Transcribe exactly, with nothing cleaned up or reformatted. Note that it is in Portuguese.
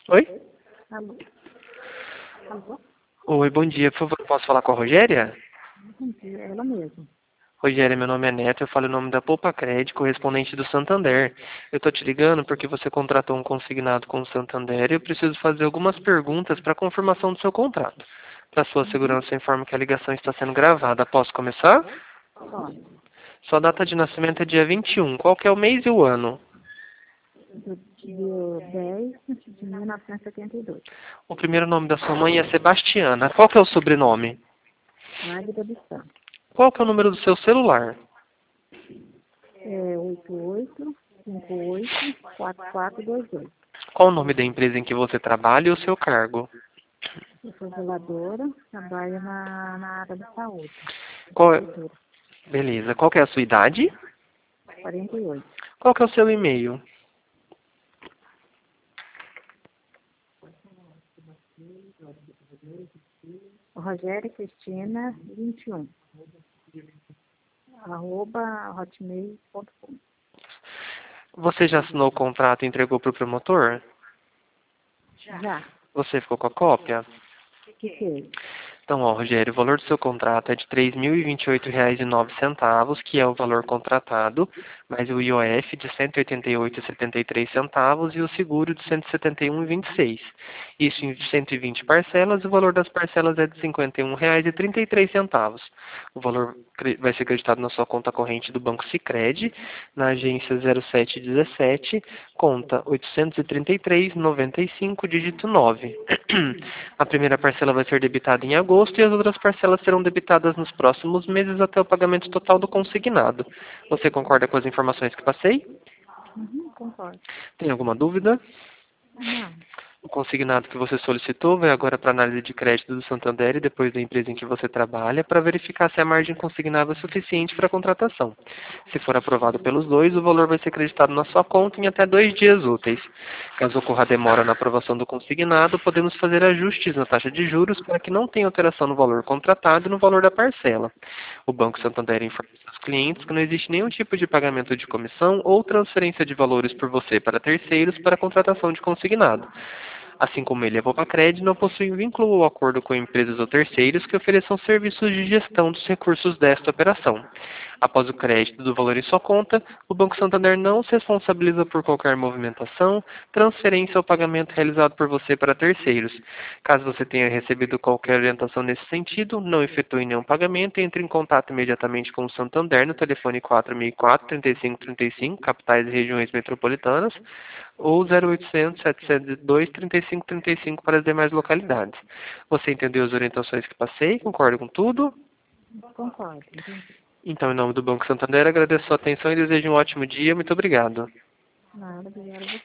Oi? Alô? Alô? Oi, bom dia. Por favor, posso falar com a Rogéria? Bom dia, ela mesma. Rogéria, meu nome é Neto, eu falo em nome da Poupa Crédito, correspondente do Santander. Eu tô te ligando porque você contratou um consignado com o Santander e eu preciso fazer algumas perguntas para confirmação do seu contrato. Para sua Uhum. segurança, eu informo que a ligação está sendo gravada. Posso começar? Pode. Sua data de nascimento é dia vinte e um. Qual que é o mês e o ano? Do dia dez de mil novecentos e setenta e dois. O primeiro nome da sua mãe é Sebastiana. Qual que é o sobrenome? Magda dos Santos. Qual que é o número do seu celular? É oito oito cinco oito quatro quatro dois oito. Qual o nome da empresa em que você trabalha e o seu cargo? Eu sou zeladora, trabalho na, na área da saúde, da Qual é... prefeitura. Beleza. Qual que é a sua idade? quarenta e oito. Qual que é o seu e-mail? Rogério Cristina, vinte e um. Arroba hotmail ponto com. Você já assinou o contrato e entregou para o promotor? Já. Você ficou com a cópia? Fiquei. Então, ó, Rogério, o valor do seu contrato é de três mil e vinte e oito reais e nove centavos, que é o valor contratado, mais o I O F de cento e oitenta e oito reais e setenta e três centavos e o seguro de cento e setenta e um reais e vinte e seis centavos. Isso em cento e vinte parcelas, e o valor das parcelas é de cinquenta e um reais e trinta e três centavos. O valor cre- vai ser acreditado na sua conta corrente do Banco Sicredi, na agência zero sete dezessete, conta oitocentos e trinta e três, noventa e cinco, dígito nove. A primeira parcela vai ser debitada em agosto e as outras parcelas serão debitadas nos próximos meses até o pagamento total do consignado. Você concorda com as informações que passei? Uhum, concordo. Tem alguma dúvida? Não. O consignado que você solicitou vai agora para a análise de crédito do Santander e depois da empresa em que você trabalha para verificar se a margem consignável é suficiente para a contratação. Se for aprovado pelos dois, o valor vai ser acreditado na sua conta em até dois dias úteis. Caso ocorra demora na aprovação do consignado, podemos fazer ajustes na taxa de juros para que não tenha alteração no valor contratado e no valor da parcela. O Banco Santander informa seus clientes que não existe nenhum tipo de pagamento de comissão ou transferência de valores por você para terceiros para a contratação de consignado. Assim como ele, a Poupa-Cred não possui vínculo ou acordo com empresas ou terceiros que ofereçam serviços de gestão dos recursos desta operação. Após o crédito do valor em sua conta, o Banco Santander não se responsabiliza por qualquer movimentação, transferência ou pagamento realizado por você para terceiros. Caso você tenha recebido qualquer orientação nesse sentido, não efetue nenhum pagamento e entre em contato imediatamente com o Santander no telefone quatro mil e quatro, trinta e cinco trinta e cinco, capitais e regiões metropolitanas, ou zero oitocentos, setecentos e dois, trinta e cinco trinta e cinco para as demais localidades. Você entendeu as orientações que passei? Concorda com tudo? Concordo. Entendi. Então, em nome do Banco Santander, agradeço a sua atenção e desejo um ótimo dia. Muito obrigado. Nada, obrigada a você.